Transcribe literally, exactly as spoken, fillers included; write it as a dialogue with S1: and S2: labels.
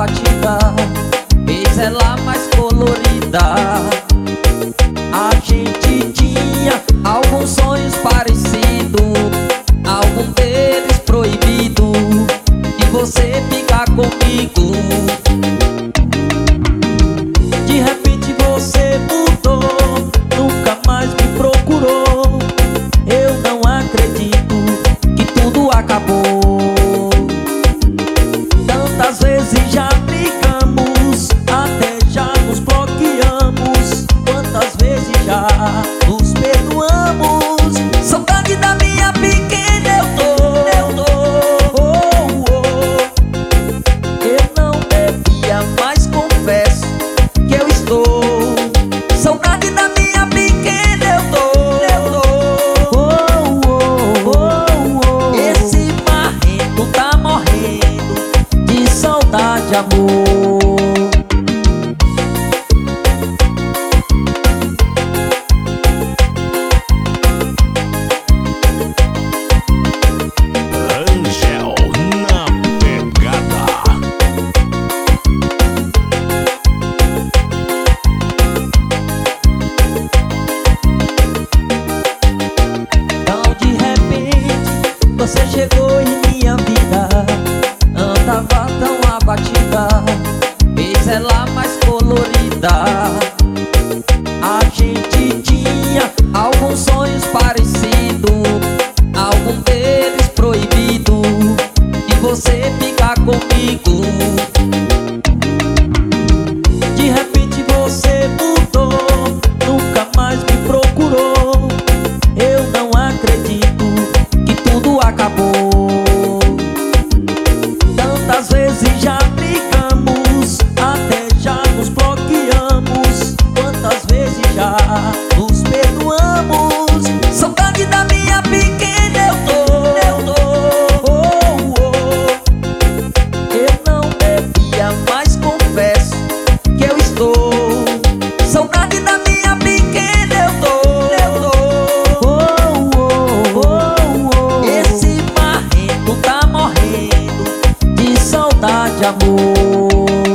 S1: batida fez ela mais colorida. A gente tinha alguns sonhos parecidos, algum deles proibido, e você ficar comigo. De repente você mudou, nunca mais me procurou. Eu não acredito que tudo acabou. Tantas vezes já brigamos, até já nos bloqueamos. Quantas vezes já nos perdoamos. Saudade da minha pequena eu tô, eu tô, oh, oh. Eu não devia, mas confesso que eu estou. Saudade da minha pequena eu tô, eu tô, oh, oh, oh, oh. Esse marrento tá morrendo de saudade, amor. Você chegou em minha vida, andava tão abatida, fez ela mais colorida. A gente tinha alguns sonhos parecidos, algum deles proibido, e você ficar comigo. De repente você mudou, nunca mais me procurou. Eu não acredito que tudo acabou. Tantas vezes já brigamos, até já nos bloqueamos. Quantas vezes já nos perdoamos. Saudade da minha pequena eu tô, eu tô, oh, oh. Eu não devia, mas confesso que eu estou. Saudade da minha pequena eu tô, eu tô, oh, oh, oh, oh. Esse marrento tá morrendo de saudade, amor.